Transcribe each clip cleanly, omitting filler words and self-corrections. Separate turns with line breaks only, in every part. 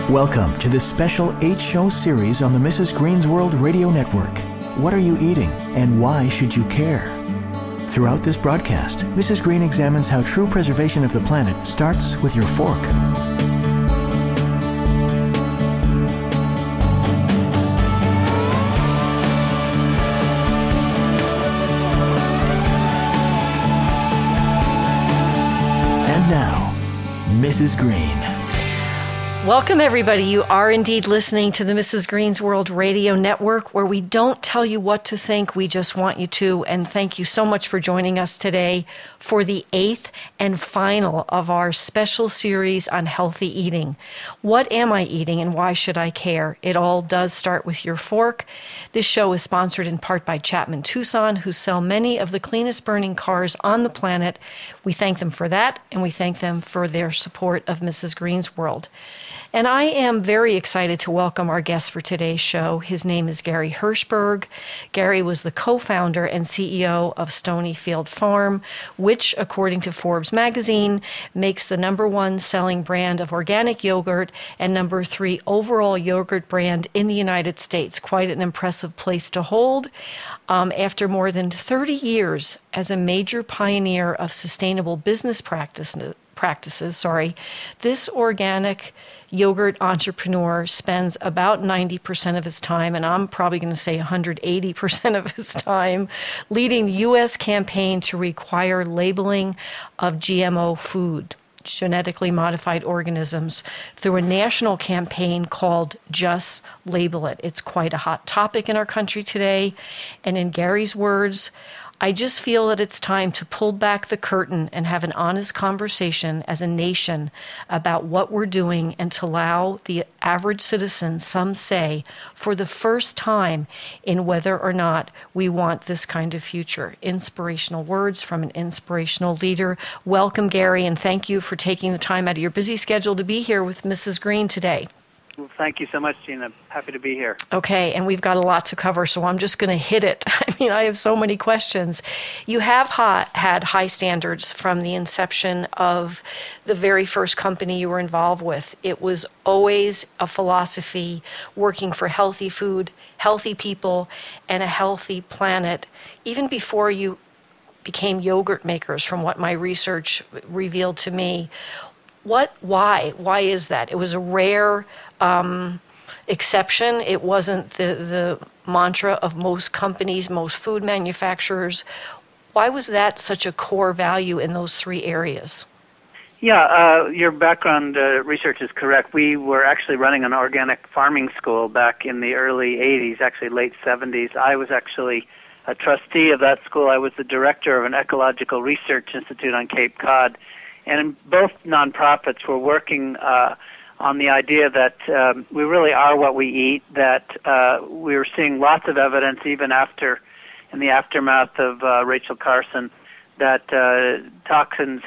Welcome to this special 8-show series on the Mrs. Green's World Radio Network. What are you eating, and why should you care? Throughout this broadcast, Mrs. Green examines how true preservation of the planet starts with your fork. And now, Mrs. Green.
Welcome, everybody. You are indeed listening to the Mrs. Green's World Radio Network, where we don't tell you what to think, we just want you to. And thank you so much for joining us today for the 8th and final of our special series on healthy eating. What am I eating and why should I care? It all does start with your fork. This show is sponsored in part by Chapman Tucson, who sell many of the cleanest burning cars on the planet. We thank them for that, and we thank them for their support of Mrs. Green's World. And I am very excited to welcome our guest for today's show. His name is Gary Hirshberg. Gary was the co-founder and CEO of Stonyfield Farm, which, according to Forbes magazine, makes the #1 selling brand of organic yogurt and #3 overall yogurt brand in the United States. Quite an impressive place to hold. After more than 30 years as a major pioneer of sustainable business practices, this organic yogurt entrepreneur spends about 90% of his time, and I'm probably going to say 180% of his time, leading the U.S. campaign to require labeling of GMO food, genetically modified organisms, through a national campaign called Just Label It. It's quite a hot topic in our country today, and in Gary's words, I just feel that it's time to pull back the curtain and have an honest conversation as a nation about what we're doing and to allow the average citizen, some say, for the first time in whether or not we want this kind of future. Inspirational words from an inspirational leader. Welcome, Gary, and thank you for taking the time out of your busy schedule to be here with Mrs. Green today.
Well, thank you so much, Gina. Happy to be here.
Okay, and we've got a lot to cover, so I'm just going to hit it. I mean, I have so many questions. You have had high standards from the inception of the very first company you were involved with. It was always a philosophy working for healthy food, healthy people, and a healthy planet, even before you became yogurt makers, from what my research revealed to me. Why is that? It was a rare exception. It wasn't the mantra of most companies, most food manufacturers. Why was that such a core value in those 3 areas?
Yeah, your background research is correct. We were actually running an organic farming school back in the early 80s, actually late 70s. I was actually a trustee of that school. I was the director of an ecological research institute on Cape Cod. And both nonprofits were working on the idea that we really are what we eat, that we were seeing lots of evidence even in the aftermath of Rachel Carson, that toxins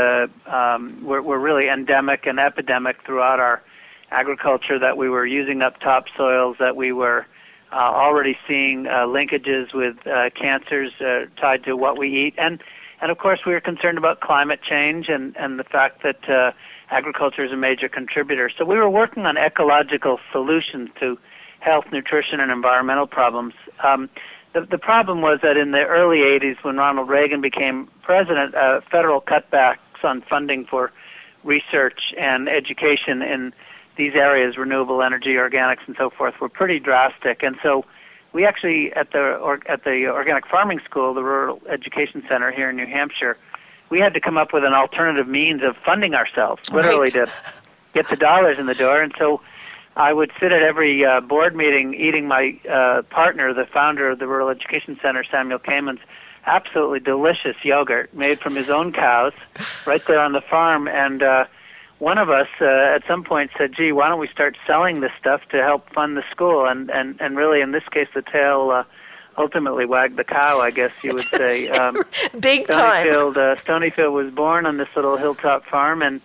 were really endemic and epidemic throughout our agriculture, that we were using up topsoils, that we were already seeing linkages with cancers tied to what we eat. And of course, we were concerned about climate change and the fact that agriculture is a major contributor. So we were working on ecological solutions to health, nutrition, and environmental problems. The problem was that in the early 80s, when Ronald Reagan became president, federal cutbacks on funding for research and education in these areas, renewable energy, organics, and so forth, were pretty drastic. And so we actually, at the Organic Farming School, the Rural Education Center here in New Hampshire, we had to come up with an alternative means of funding ourselves, literally, to get the dollars in the door. And so I would sit at every board meeting eating my partner, the founder of the Rural Education Center, Samuel Kamen's, absolutely delicious yogurt made from his own cows right there on the farm. And one of us at some point said, gee, why don't we start selling this stuff to help fund the school? And really, in this case, the tail ultimately wagged the cow, I guess you would say.
Big time.
Stonyfield was born on this little hilltop farm, and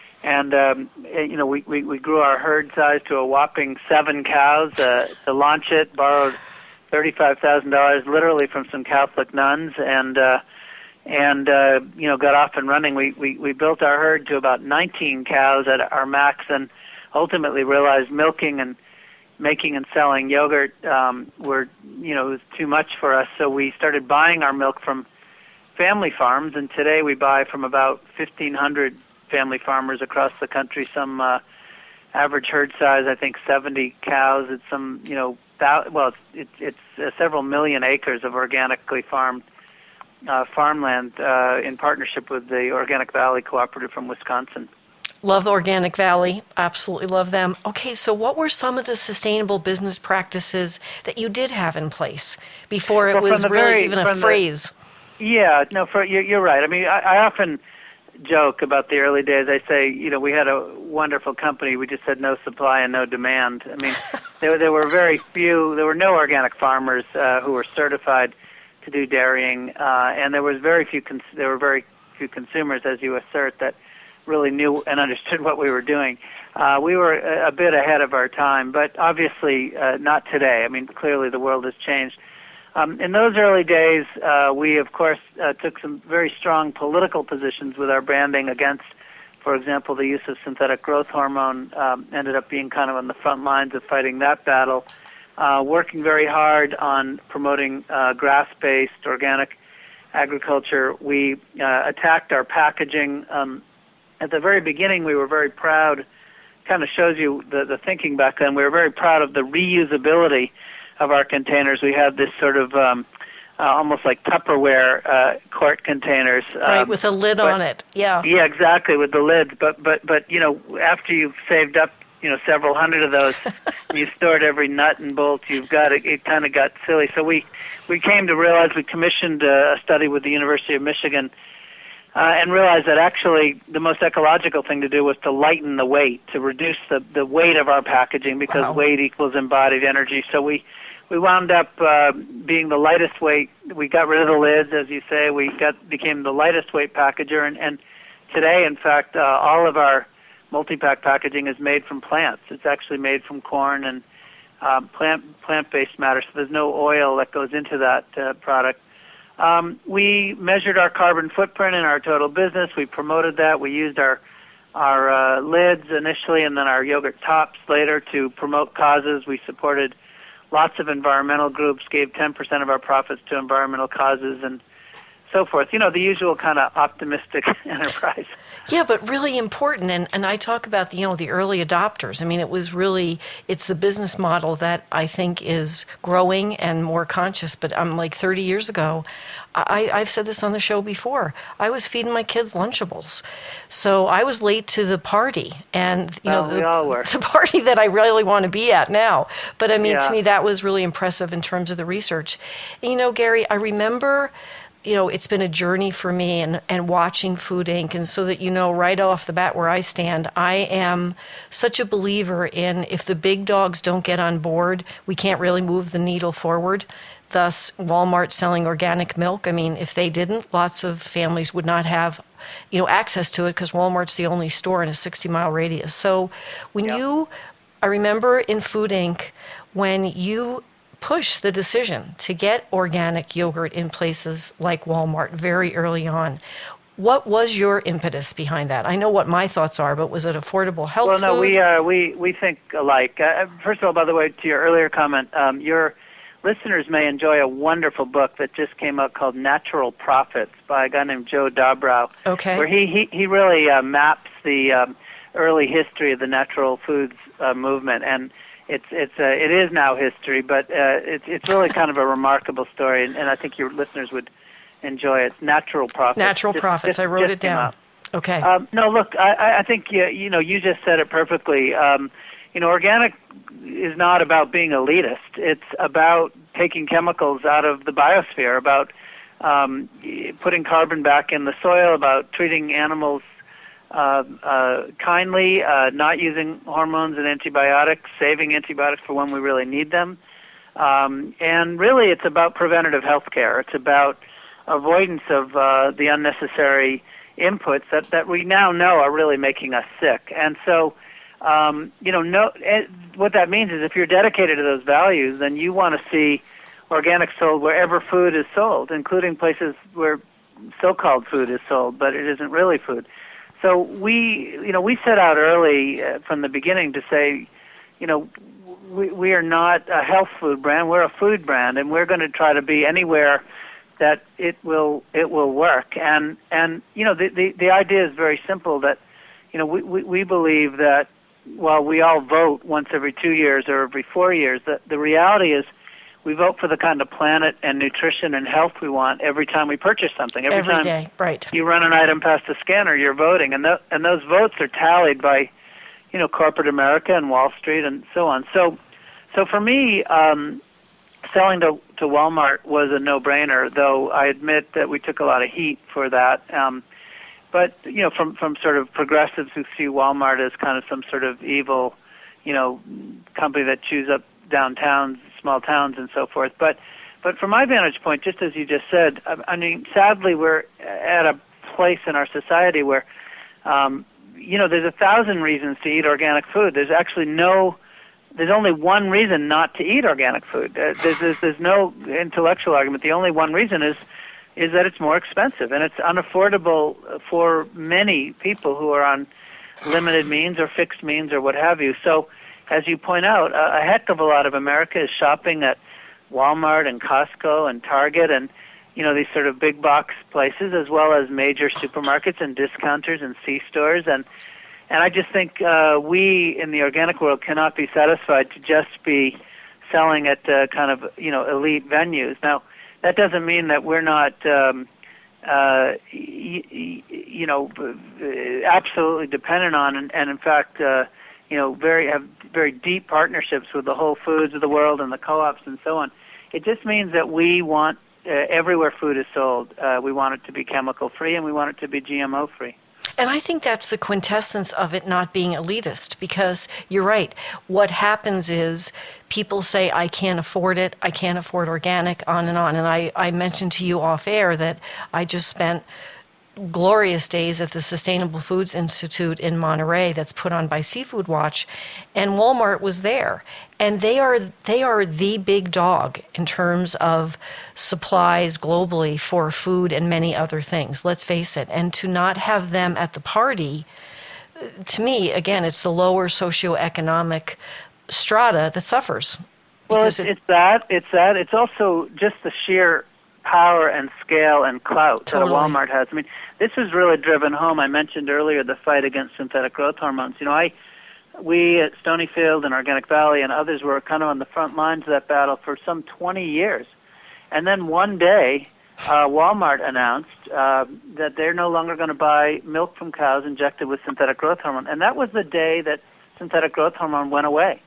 we grew our herd size to a whopping 7 cows. To launch it, borrowed $35,000 literally from some Catholic nuns, and got off and running. We built our herd to about 19 cows at our max, and ultimately realized milking and making and selling yogurt were, it was too much for us. So we started buying our milk from family farms, and today we buy from about 1,500 family farmers across the country. Some average herd size, I think, 70 cows. It's some, it's several million acres of organically farmed farmland in partnership with the Organic Valley Cooperative from Wisconsin.
Love Organic Valley. Absolutely love them. Okay, so what were some of the sustainable business practices that you did have in place before it was really even a phrase?
You're right. I mean, I often joke about the early days. I say, we had a wonderful company. We just had no supply and no demand. I mean, there were very few. There were no organic farmers who were certified to do dairying, and there were very few consumers, as you assert, that really knew and understood what we were doing. We were a bit ahead of our time, but obviously not today. I mean, clearly the world has changed. In those early days, we, of course, took some very strong political positions with our branding against, for example, the use of synthetic growth hormone. Ended up being kind of on the front lines of fighting that battle, working very hard on promoting grass-based organic agriculture. We attacked our packaging. At the very beginning, we were very proud, kind of shows you the thinking back then, we were very proud of the reusability of our containers. We had this sort of almost like Tupperware quart containers.
Right, with a lid on it, yeah.
Yeah, exactly, with the lids. But after you've saved up, several hundred of those, you stored every nut and bolt, it kind of got silly. So we came to realize, we commissioned a study with the University of Michigan and realized that actually the most ecological thing to do was to lighten the weight, to reduce the weight of our packaging, because weight equals embodied energy. So we wound up being the lightest weight. We got rid of the lids, as you say. We became the lightest weight packager, and today, in fact, all of our multi-pack packaging is made from plants. It's actually made from corn and plant-based matter, so there's no oil that goes into that product. We measured our carbon footprint in our total business. We promoted that. We used our lids initially and then our yogurt tops later to promote causes. We supported lots of environmental groups, gave 10% of our profits to environmental causes and so forth. The usual kind of optimistic enterprise.
Yeah, but really important. And I talk about the early adopters. I mean, it's the business model that I think is growing and more conscious. But I'm like 30 years ago, I've said this on the show before, I was feeding my kids Lunchables. So I was late to the party. And,
we all were.
The party that I really want to be at now. But I mean, to me, that was really impressive in terms of the research. And, Gary, I remember, it's been a journey for me and watching Food Inc. And so that right off the bat where I stand, I am such a believer in if the big dogs don't get on board, we can't really move the needle forward. Thus, Walmart selling organic milk. I mean, if they didn't, lots of families would not have access to it because Walmart's the only store in a 60-mile radius. So I remember in Food Inc. when you push the decision to get organic yogurt in places like Walmart very early on. What was your impetus behind that? I know what my thoughts are, but was it affordable health food?
Well, no, we think alike. First of all, by the way, to your earlier comment, your listeners may enjoy a wonderful book that just came out called Natural Profits by a guy named Joe Dobrow.
Okay.
Where he really maps the early history of the natural foods movement, and it is now history, but it's really kind of a remarkable story, and I think your listeners would enjoy it. Natural Profits.
Natural Profits. I wrote it down. Okay.
No, look, I think you just said it perfectly. Organic is not about being elitist. It's about taking chemicals out of the biosphere, about putting carbon back in the soil, about treating animals kindly, not using hormones and antibiotics, saving antibiotics for when we really need them. And really it's about preventative health care. It's about avoidance of the unnecessary inputs that we now know are really making us sick. And so, what that means is if you're dedicated to those values, then you want to see organic sold wherever food is sold, including places where so-called food is sold, but it isn't really food. So we set out early from the beginning to say, we are not a health food brand, we're a food brand, and we're going to try to be anywhere that it will work. And the idea is very simple, that we believe that while we all vote once every 2 years or every 4 years, that the reality is we vote for the kind of planet and nutrition and health we want every time we purchase something. Every time
day, right.
You run an item past the scanner, you're voting, and those votes are tallied by corporate America and Wall Street and so on. So for me, selling to Walmart was a no-brainer, though I admit that we took a lot of heat for that. But from sort of progressives who see Walmart as kind of some sort of evil, company that chews up downtowns, small towns, and so forth. But from my vantage point, just as you just said, I mean, sadly, we're at a place in our society where, there's 1,000 reasons to eat organic food. There's only one reason not to eat organic food. There's no intellectual argument. The only one reason is that it's more expensive, and it's unaffordable for many people who are on limited means or fixed means or what have you. So, as you point out, a heck of a lot of America is shopping at Walmart and Costco and Target and, these sort of big box places, as well as major supermarkets and discounters and C-stores. And I just think we in the organic world cannot be satisfied to just be selling at kind of, elite venues. Now, that doesn't mean that we're not, absolutely dependent on, and in fact, have very deep partnerships with the Whole Foods of the world and the co-ops and so on. It just means that we want everywhere food is sold, we want it to be chemical-free and we want it to be GMO-free.
And I think that's the quintessence of it not being elitist, because you're right. What happens is people say, I can't afford it, I can't afford organic, on. And I mentioned to you off air that I just spent glorious days at the Sustainable Foods Institute in Monterey that's put on by Seafood Watch, and Walmart was there. And they are the big dog in terms of supplies globally for food and many other things, let's face it. And to not have them at the party, to me, again, it's the lower socioeconomic strata that suffers.
Well, it's that. It's also just the sheer power and scale and clout that a Walmart has. I mean, this was really driven home. I mentioned earlier the fight against synthetic growth hormones. We at Stonyfield and Organic Valley and others were kind of on the front lines of that battle for some 20 years. And then one day, Walmart announced that they're no longer going to buy milk from cows injected with synthetic growth hormone. And that was the day that synthetic growth hormone went away.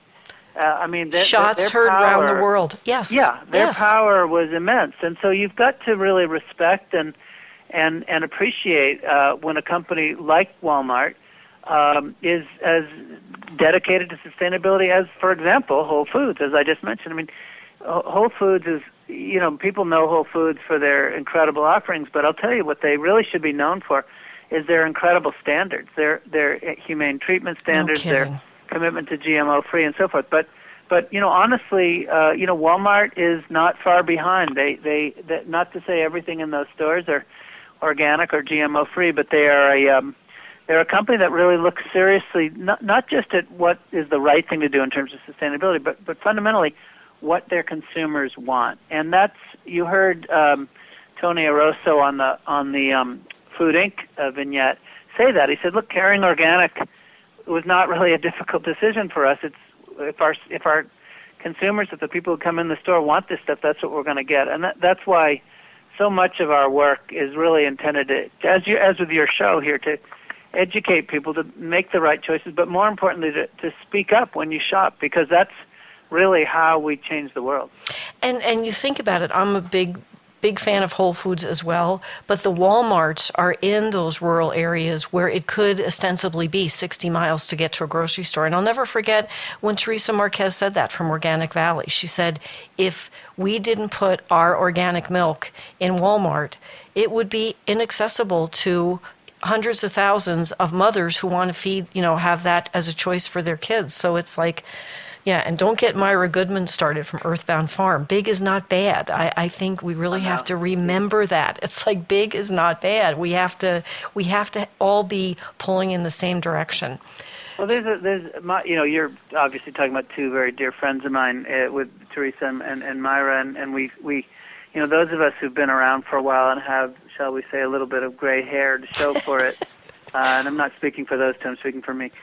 Shots heard around the world. Yes.
Yeah, their power was immense. And so you've got to really respect and appreciate when a company like Walmart is as dedicated to sustainability as, for example, Whole Foods, as I just mentioned. I mean, Whole Foods is, people know Whole Foods for their incredible offerings, but I'll tell you what they really should be known for is their incredible standards, their humane treatment standards, their commitment to GMO-free and so forth. But honestly, Walmart is not far behind. They not to say everything in those stores are organic or GMO-free, but they're a company that really looks seriously not just at what is the right thing to do in terms of sustainability, but fundamentally what their consumers want. And that's, you heard Tony Aroso on the Food Inc. Vignette say that. He said, look, carrying organic was not really a difficult decision for us. It's if our consumers, if the people who come in the store want this stuff, that's what we're going to get. And that's why so much of our work is really intended to, as with your show here, to educate people to make the right choices, but more importantly, to speak up when you shop, because that's really how we change the world. And
you think about it, I'm a big fan of Whole Foods as well, but the Walmarts are in those rural areas where it could ostensibly be 60 miles to get to a grocery store. And I'll never forget when Teresa Marquez said that from Organic Valley. She said, if we didn't put our organic milk in Walmart, it would be inaccessible to hundreds of thousands of mothers who want to feed, have that as a choice for their kids. So it's like, Yeah, and don't get Myra Goodman started from Earthbound Farm. Big is not bad. I think we really have to remember that. It's like big is not bad. We have to all be pulling in the same direction.
Well, you're obviously talking about two very dear friends of mine with Teresa and Myra, and we, those of us who've been around for a while and have, shall we say, a little bit of gray hair to show for it, and I'm not speaking for those two, I'm speaking for me.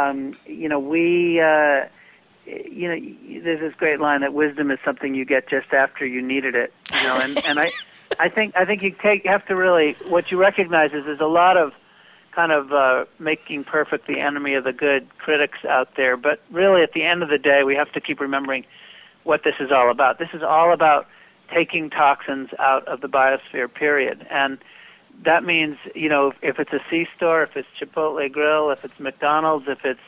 There's this great line that wisdom is something you get just after you needed it, and I think you have to really, what you recognize is there's a lot of kind of making perfect the enemy of the good critics out there, but really at the end of the day we have to keep remembering what this is all about. This is all about taking toxins out of the biosphere, period. And that means, if it's a C-store, if it's Chipotle Grill, if it's McDonald's, if it's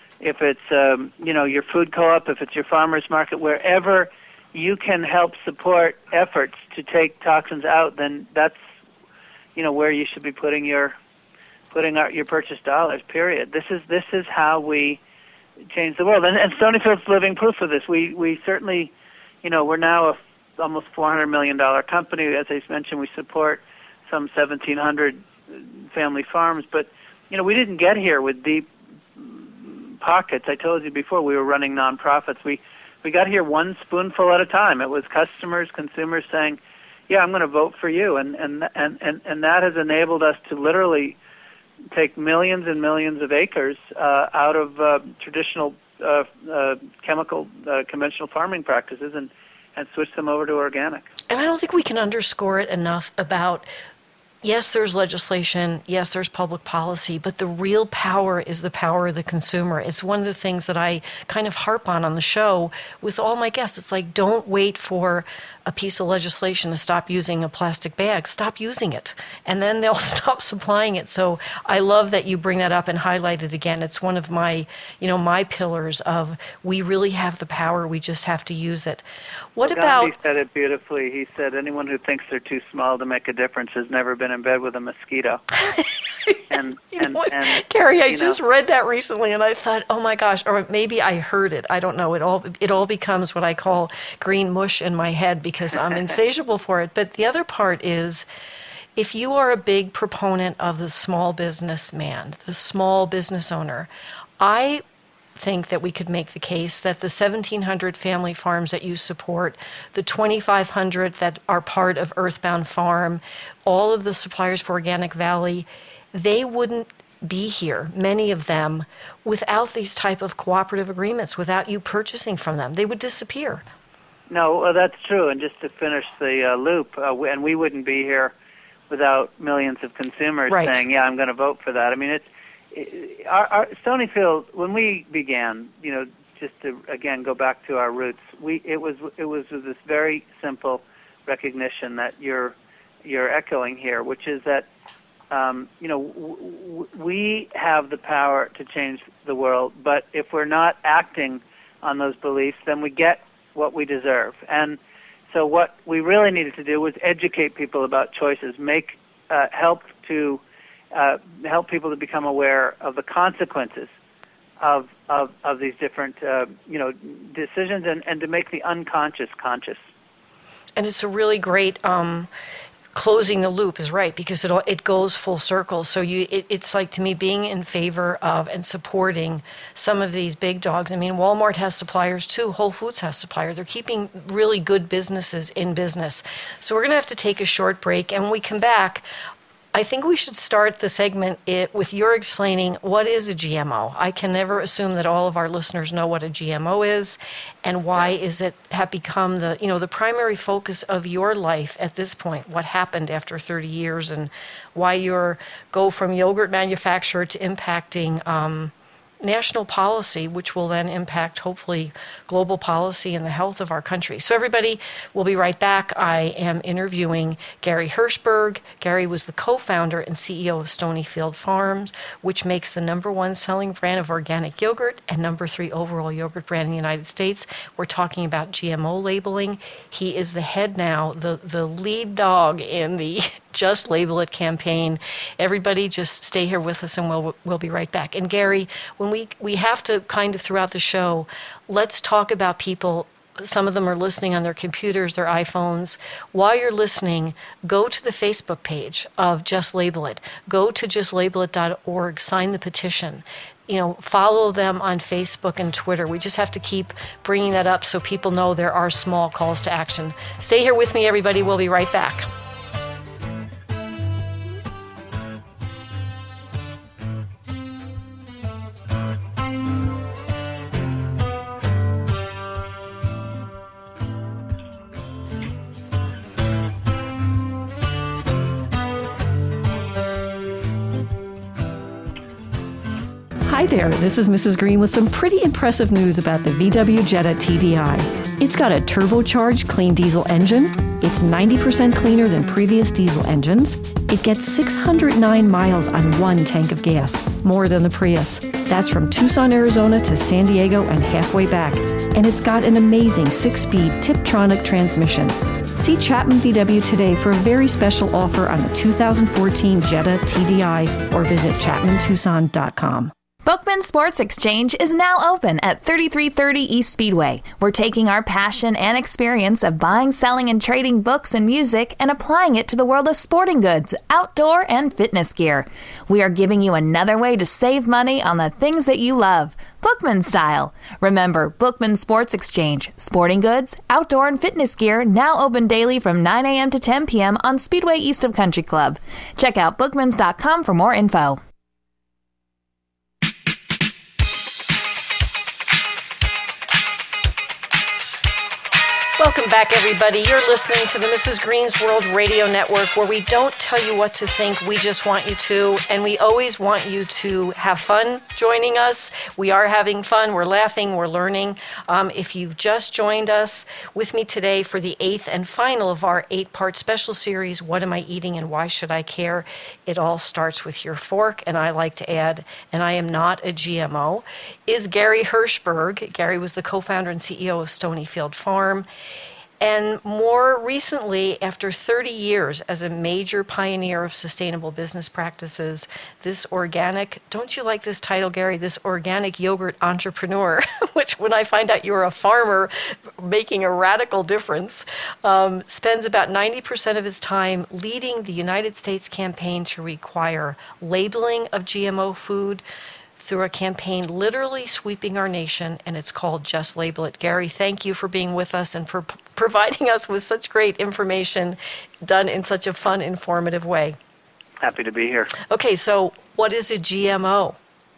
your food co-op, if it's your farmer's market, wherever you can help support efforts to take toxins out, then that's, where you should be putting your purchase dollars, period. This is how we change the world. And Stonyfield's living proof of this. We certainly, we're now almost $400 million company. As I mentioned, we support some 1,700 family farms. But, we didn't get here with deep pockets. I told you before we were running nonprofits. We got here one spoonful at a time. It was consumers saying, yeah, I'm going to vote for you. And that has enabled us to literally take millions and millions of acres out of traditional conventional farming practices and switch them over to organic.
And I don't think we can underscore it enough about, yes, there's legislation, yes, there's public policy, but the real power is the power of the consumer. It's one of the things that I kind of harp on the show with all my guests. It's like, don't wait for a piece of legislation to stop using a plastic bag. Stop using it, and then they'll stop supplying it. So I love that you bring that up and highlight it again. It's one of my, my pillars of we really have the power. We just have to use it.
Gandhi said it beautifully. He said, anyone who thinks they're too small to make a difference has never been in bed with a mosquito. And
Gary, I just read that recently, and I thought, oh my gosh, or maybe I heard it. I don't know. It all becomes what I call green mush in my head because I'm insatiable for it. But the other part is, if you are a big proponent of the small business man, the small business owner, I think that we could make the case that the 1,700 family farms that you support, the 2,500 that are part of Earthbound Farm, all of the suppliers for Organic Valley, they wouldn't be here, many of them, without these type of cooperative agreements, without you purchasing from them. They would disappear.
No, that's true. And just to finish the loop, and we wouldn't be here without millions of consumers saying, yeah, I'm going to vote for that. I mean, our Stonyfield, when we began, just to, again, go back to our roots, it was with this very simple recognition that you're echoing here, which is that we have the power to change the world, but if we're not acting on those beliefs, then we get what we deserve. And so what we really needed to do was educate people about choices, help people to become aware of the consequences of these different decisions, and to make the unconscious conscious.
And it's a really great closing the loop is right, because it goes full circle. So it's like, to me, being in favor of and supporting some of these big dogs. I mean, Walmart has suppliers too. Whole Foods has suppliers. They're keeping really good businesses in business. So we're going to have to take a short break, and when we come back, I think we should start the segment with your explaining what is a GMO. I can never assume that all of our listeners know what a GMO is, and why is it have become the primary focus of your life at this point. What happened after 30 years, and why you go from yogurt manufacturer to impacting national policy, which will then impact, hopefully, global policy and the health of our country. So everybody, we'll be right back. I am interviewing Gary Hirshberg. Gary was the co-founder and CEO of Stonyfield Farms, which makes the #1 selling brand of organic yogurt and #3 overall yogurt brand in the United States. We're talking about GMO labeling. He is the head now, the lead dog in the Just Label It campaign. Everybody just stay here with us and we'll be right back. And Gary, when we have to kind of throughout the show, let's talk about people. Some of them are listening on their computers, their iPhones. While you're listening, go to the Facebook page of Just Label It. Go to justlabelit.org, sign the petition. Follow them on Facebook and Twitter. We just have to keep bringing that up so people know there are small calls to action. Stay here with me, everybody. We'll be right back.
Hi there, this is Mrs. Green with some pretty impressive news about the VW Jetta TDI. It's got a turbocharged clean diesel engine. It's 90% cleaner than previous diesel engines. It gets 609 miles on one tank of gas, more than the Prius. That's from Tucson, Arizona to San Diego and halfway back. And it's got an amazing 6-speed Tiptronic transmission. See Chapman VW today for a very special offer on the 2014 Jetta TDI or visit chapmantucson.com.
Bookman Sports Exchange is now open at 3330 East Speedway. We're taking our passion and experience of buying, selling, and trading books and music and applying it to the world of sporting goods, outdoor, and fitness gear. We are giving you another way to save money on the things that you love, Bookman style. Remember, Bookman Sports Exchange, sporting goods, outdoor, and fitness gear now open daily from 9 a.m. to 10 p.m. on Speedway east of Country Club. Check out bookmans.com for more info.
Welcome back, everybody. You're listening to the Mrs. Green's World Radio Network, where we don't tell you what to think, we just want you to, and we always want you to have fun joining us. We are having fun, we're laughing, we're learning. If you've just joined us with me today for the 8th and final of our 8-part special series, What Am I Eating and Why Should I Care? It all starts with your fork, and I like to add, and I am not a GMO, is Gary Hirshberg. Gary was the co-founder and CEO of Stonyfield Farm. And more recently, after 30 years as a major pioneer of sustainable business practices, this organic, don't you like this title, Gary, this organic yogurt entrepreneur, which when I find out you're a farmer making a radical difference, spends about 90% of his time leading the United States campaign to require labeling of GMO food through a campaign literally sweeping our nation, and it's called Just Label It. Gary, thank you for being with us and for providing us with such great information done in such a fun, informative way.
Happy to be here.
Okay, so what is a GMO?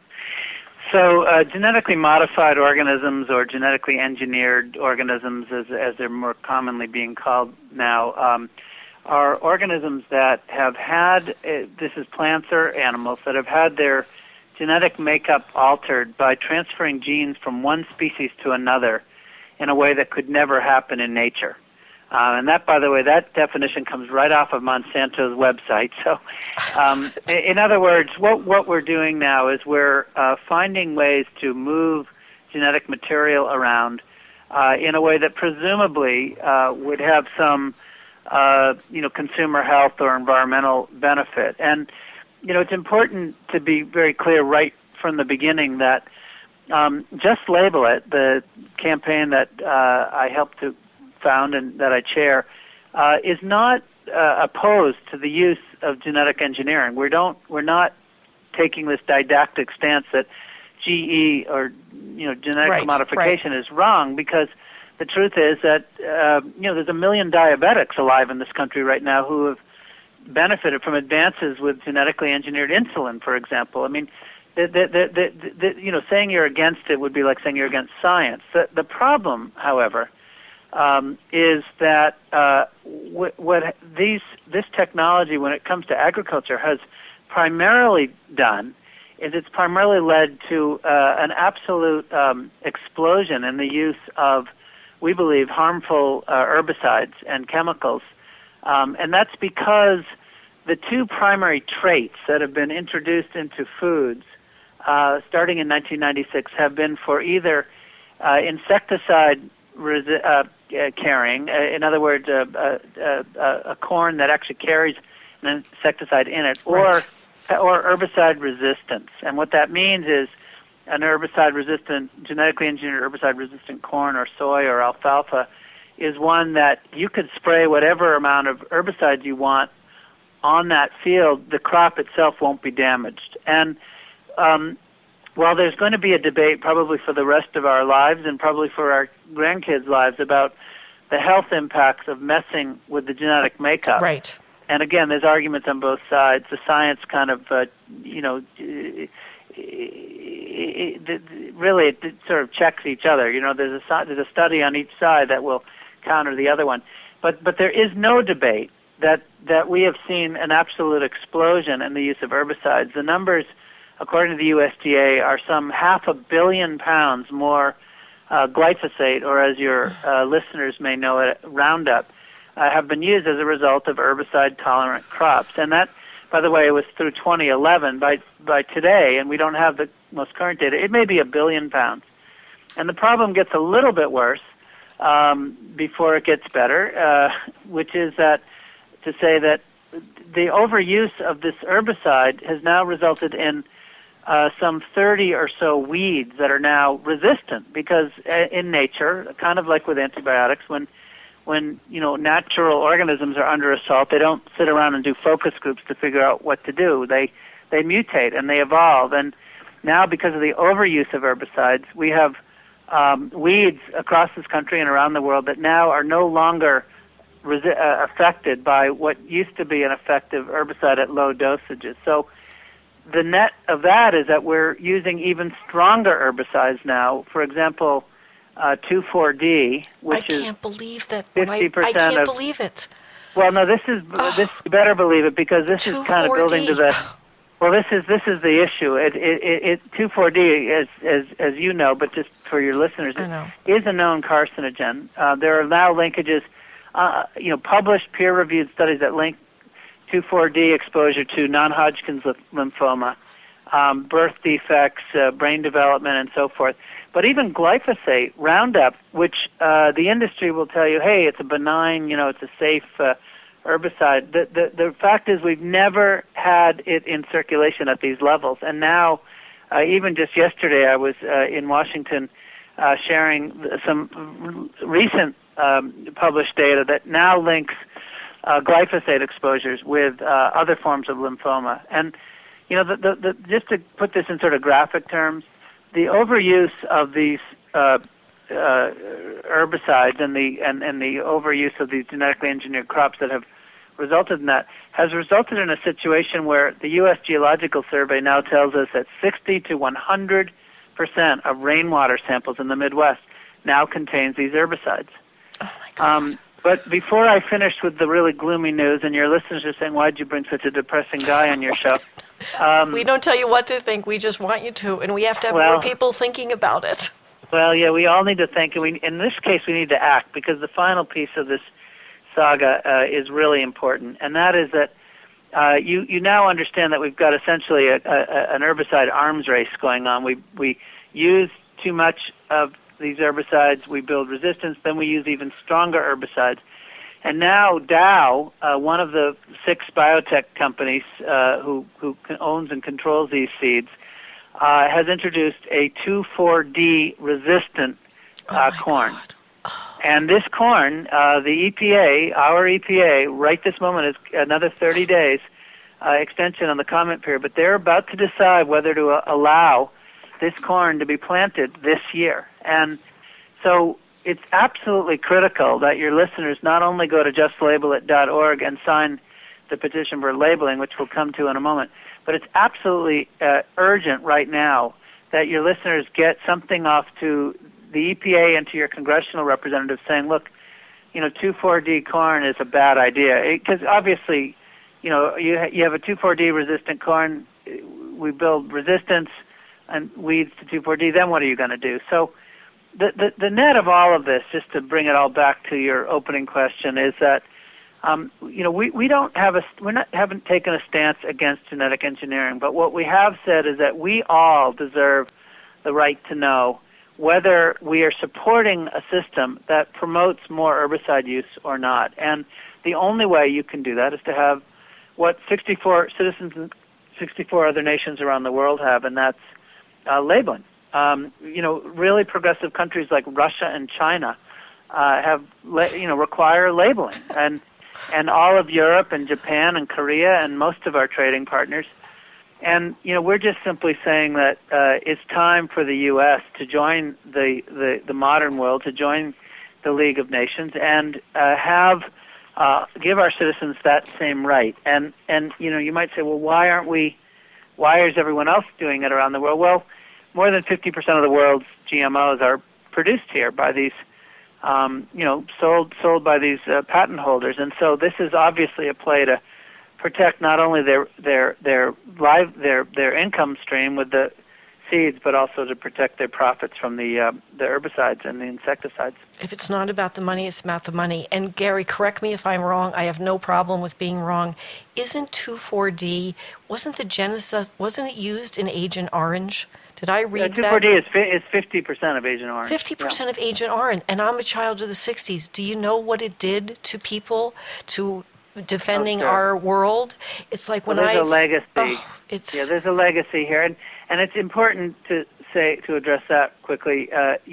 So genetically modified organisms, or genetically engineered organisms as they're more commonly being called now, are organisms that have had, this is plants or animals, that have had their genetic makeup altered by transferring genes from one species to another in a way that could never happen in nature. And that, by the way, that definition comes right off of Monsanto's website. So, in other words, what we're doing now is we're finding ways to move genetic material around in a way that presumably would have some, consumer health or environmental benefit. And it's important to be very clear right from the beginning that Just Label It, the campaign that I helped to found and that I chair, is not opposed to the use of genetic engineering. We're not taking this didactic stance that GE or genetic modification is wrong, because the truth is that there's 1 million diabetics alive in this country right now who have benefited from advances with genetically engineered insulin, for example. I mean, saying you're against it would be like saying you're against science. The problem, however, is that this technology, when it comes to agriculture, has primarily done is it's primarily led to an absolute explosion in the use of, we believe, harmful herbicides and chemicals. And that's because the two primary traits that have been introduced into foods starting in 1996 have been for either insecticide carrying, in other words, a corn that actually carries insecticide in it,
Right.
or herbicide resistance. And what that means is an herbicide-resistant, genetically engineered herbicide-resistant corn or soy or alfalfa is one that you could spray whatever amount of herbicide you want on that field. The crop itself won't be damaged. And while there's going to be a debate probably for the rest of our lives and probably for our grandkids' lives about the health impacts of messing with the genetic makeup.
Right.
And again, there's arguments on both sides. The science kind of, really it sort of checks each other. There's a study on each side that will counter the other one. But there is no debate that we have seen an absolute explosion in the use of herbicides. The numbers, according to the USDA, are some 500 million pounds more glyphosate, or as your listeners may know it, Roundup, have been used as a result of herbicide-tolerant crops. And that, by the way, was through 2011. By today, and we don't have the most current data, it may be 1 billion pounds. And the problem gets a little bit worse before it gets better, which is that to say that the overuse of this herbicide has now resulted in some 30 or so weeds that are now resistant, because in nature, kind of like with antibiotics, when natural organisms are under assault, they don't sit around and do focus groups to figure out what to do. They mutate and they evolve. And now, because of the overuse of herbicides, we have weeds across this country and around the world that now are no longer affected by what used to be an effective herbicide at low dosages. So the net of that is that we're using even stronger herbicides now. For example, 2,4-D, which is 50%
I can't believe that. I can't believe it.
Well, no, this you better believe it, because this is kind of building to the. Well, this is the issue. 2,4-D, as you know, but just for your listeners, is a known carcinogen. There are now linkages, published peer-reviewed studies that link 2,4-D exposure to non-Hodgkin's lymphoma, birth defects, brain development, and so forth. But even glyphosate, Roundup, which the industry will tell you, hey, it's a benign, it's a safe herbicide. The fact is we've never had it in circulation at these levels. And now, even just yesterday, I was in Washington sharing some recent published data that now links glyphosate exposures with other forms of lymphoma. And, just to put this in sort of graphic terms, the overuse of these herbicides and the overuse of these genetically engineered crops that have resulted in that has resulted in a situation where the U.S. Geological Survey now tells us that 60 to 100% of rainwater samples in the Midwest now contains these herbicides.
Oh my God.
But before I finish with the really gloomy news, and your listeners are saying, why'd you bring such a depressing guy on your show?
We don't tell you what to think. We just want you to, and we have to have more people thinking about it.
Well, yeah, we all need to think, and in this case, we need to act, because the final piece of this saga is really important, and that is that you now understand that we've got essentially an herbicide arms race going on. We use too much of these herbicides, we build resistance, then we use even stronger herbicides. And now Dow, one of the 6 biotech companies who owns and controls these seeds, has introduced a 2,4-D resistant corn. And this corn, the EPA, our EPA, right this moment is another 30 days extension on the comment period, but they're about to decide whether to allow this corn to be planted this year. And so it's absolutely critical that your listeners not only go to justlabellit.org and sign the petition for labeling, which we'll come to in a moment, but it's absolutely urgent right now that your listeners get something off to the EPA and to your congressional representatives saying, look, 2,4-D corn is a bad idea. Because obviously, you have a 2,4-D resistant corn, we build resistance and weeds to 2,4-D, then what are you going to do? So the net of all of this, just to bring it all back to your opening question, is that we haven't taken a stance against genetic engineering, but what we have said is that we all deserve the right to know whether we are supporting a system that promotes more herbicide use or not. And the only way you can do that is to have what 64 citizens in 64 other nations around the world have, and that's labeling. Really progressive countries like Russia and China require labeling, and all of Europe and Japan and Korea and most of our trading partners. And we're just simply saying that it's time for the U.S. to join the modern world, to join the League of Nations, and give our citizens that same right. And you might say, well, why is everyone else doing it around the world? Well, more than 50% of the world's GMOs are produced here by these, sold by these patent holders, and so this is obviously a play to protect not only their income stream with the seeds, but also to protect their profits from the herbicides and the insecticides.
If it's not about the money, it's about the money. And Gary, correct me if I'm wrong. I have no problem with being wrong. Isn't 2,4-D, wasn't it used in Agent Orange? Did I read that?
2,4-D is 50% of Agent Orange.
50% of Agent Orange. And I'm a child of the 60s. Do you know what it did to people, to defending our world? It's like when
there's a legacy.
There's
a legacy here, and it's important to address that quickly.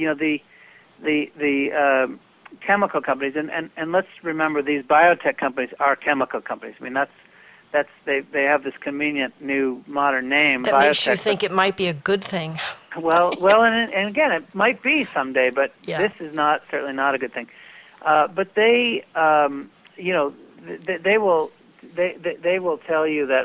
The chemical companies, and let's remember these biotech companies are chemical companies. I mean they have this convenient new modern name.
That
biotech,
makes you think it might be a good thing.
Well, and again, it might be someday, but this is certainly not a good thing. But they, they will tell you that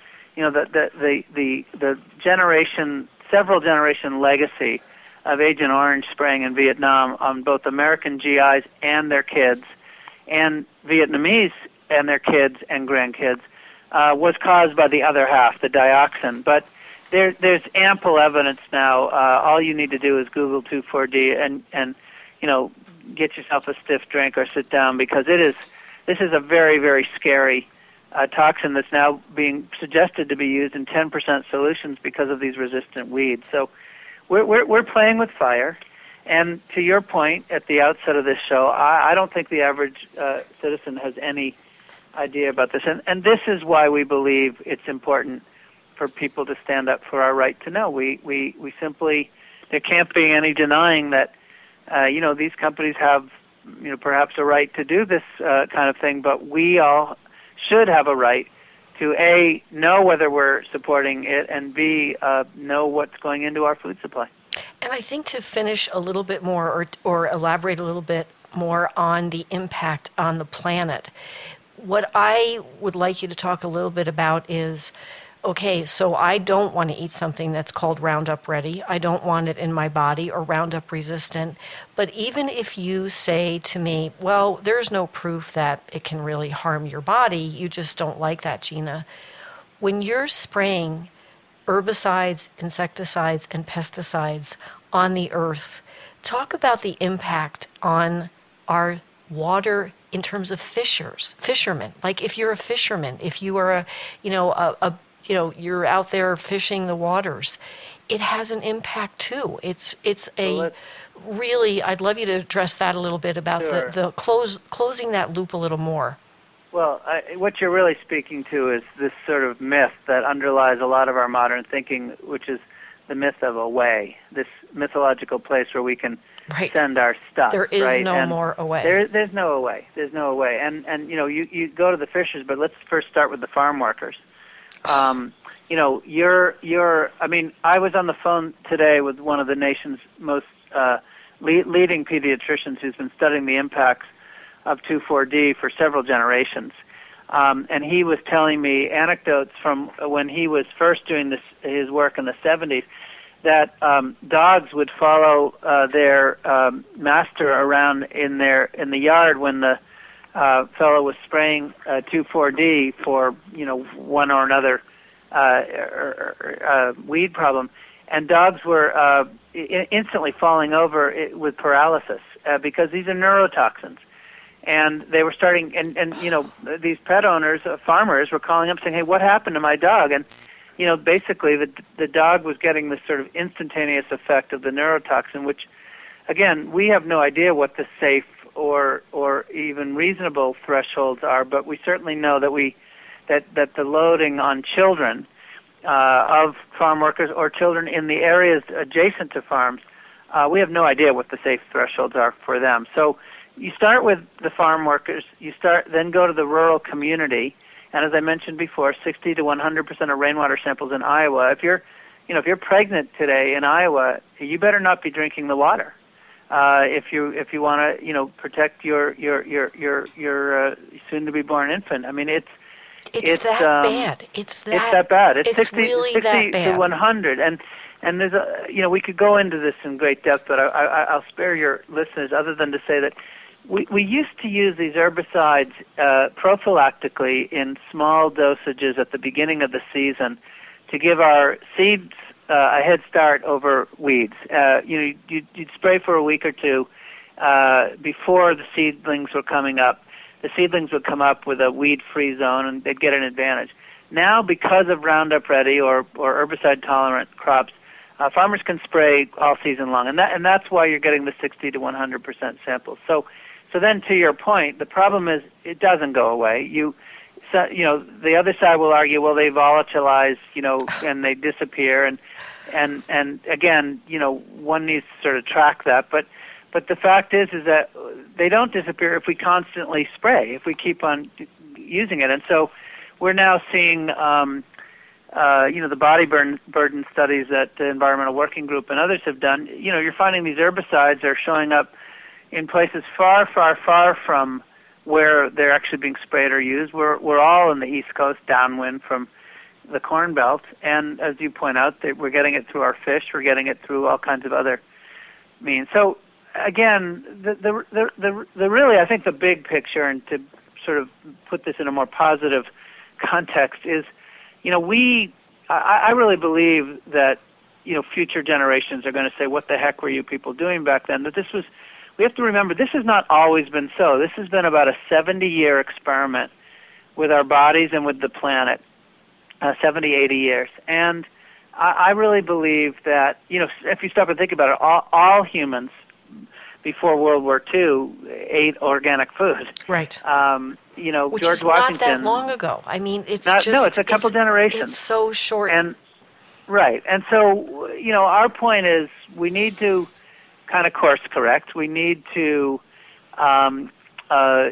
the several generation legacy of Agent Orange spraying in Vietnam on both American GIs and their kids, and Vietnamese and their kids and grandkids, was caused by the other half, the dioxin. But there's ample evidence now. All you need to do is Google 2,4-D and get yourself a stiff drink or sit down, because this is a very, very scary toxin that's now being suggested to be used in 10% solutions because of these resistant weeds. So we're playing with fire. And to your point at the outset of this show, I don't think the average citizen has any idea about this. And this is why we believe it's important for people to stand up for our right to know. We simply, there can't be any denying that, these companies have, perhaps a right to do this kind of thing, but we all should have a right to A, know whether we're supporting it, and B, know what's going into our food supply.
And I think to finish a little bit more or elaborate a little bit more on the impact on the planet, what I would like you to talk a little bit about is, okay, so I don't want to eat something that's called Roundup Ready. I don't want it in my body, or Roundup resistant. But even if you say to me, well, there's no proof that it can really harm your body, you just don't like that, Gina. When you're spraying herbicides, insecticides, and pesticides on the earth, talk about the impact on our water in terms of fishermen. Like if you're a fisherman, if you are you're out there fishing the waters, it has an impact too. Really, I'd love you to address that a little bit about the closing that loop a little more.
Well, what you're really speaking to is this sort of myth that underlies a lot of our modern thinking, which is the myth of a way, this mythological place where we can send our stuff.
There is no more away.
There's no away. There's no away. And you go to the fishers, but let's first start with the farm workers. I was on the phone today with one of the nation's most leading pediatricians who's been studying the impacts of 2,4-D for several generations. And he was telling me anecdotes from when he was first doing his work in the 70s, that dogs would follow their master around in the yard when the fellow was spraying 2,4-D for one or another weed problem, and dogs were instantly falling over with paralysis because these are neurotoxins. And they were starting, and these pet owners, farmers, were calling up saying, "Hey, what happened to my dog?" And basically the dog was getting this sort of instantaneous effect of the neurotoxin, which, again, we have no idea what the safe or even reasonable thresholds are, but we certainly know that we that the loading on children of farm workers or children in the areas adjacent to farms, we have no idea what the safe thresholds are for them. So you start with the farm workers, then go to the rural community, and as I mentioned before, 60 to 100% of rainwater samples in Iowa. If you're pregnant today in Iowa, you better not be drinking the water. If you want to, protect your soon to be born infant. I mean, it's
that bad. It's that
bad. It's 60,
really
60
that bad.
to 100, and there's we could go into this in great depth, but I'll spare your listeners other than to say that we used to use these herbicides prophylactically in small dosages at the beginning of the season to give our seeds a head start over weeds. You'd spray for a week or two before the seedlings were coming up. The seedlings would come up with a weed-free zone, and they'd get an advantage. Now, because of Roundup Ready or herbicide-tolerant crops, farmers can spray all season long, and that's why you're getting the 60 to 100% samples. So then, to your point, the problem is it doesn't go away. The other side will argue, well, they volatilize, and they disappear, and again, one needs to sort of track that. But the fact is that they don't disappear if we constantly spray, if we keep on using it, and so we're now seeing, the body burden studies that the Environmental Working Group and others have done. You're finding these herbicides are showing up in places far, far, far from where they're actually being sprayed or used. We're all in the East Coast, downwind from the Corn Belt, and as you point out, we're getting it through our fish. We're getting it through all kinds of other means. So again, the really, I think the big picture, and to sort of put this in a more positive context, is I really believe that future generations are going to say, "What the heck were you people doing back then?" That we have to remember, this has not always been so. This has been about a 70-year experiment with our bodies and with the planet, 70, 80 years. And I really believe that, if you stop and think about it, all humans before World War II ate organic food.
Right.
Which
George
is
not that long ago. I mean, it's
a couple generations.
It's so short.
Right. And so, our point is we need to kind of course correct. We need to, get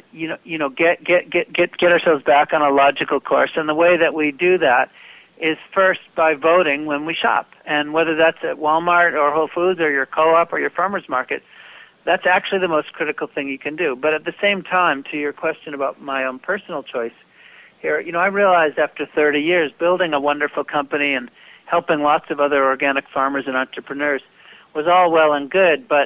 ourselves back on a logical course. And the way that we do that is first by voting when we shop. And whether that's at Walmart or Whole Foods or your co-op or your farmer's market, that's actually the most critical thing you can do. But at the same time, to your question about my own personal choice here, I realized after 30 years building a wonderful company and helping lots of other organic farmers and entrepreneurs was all well and good, but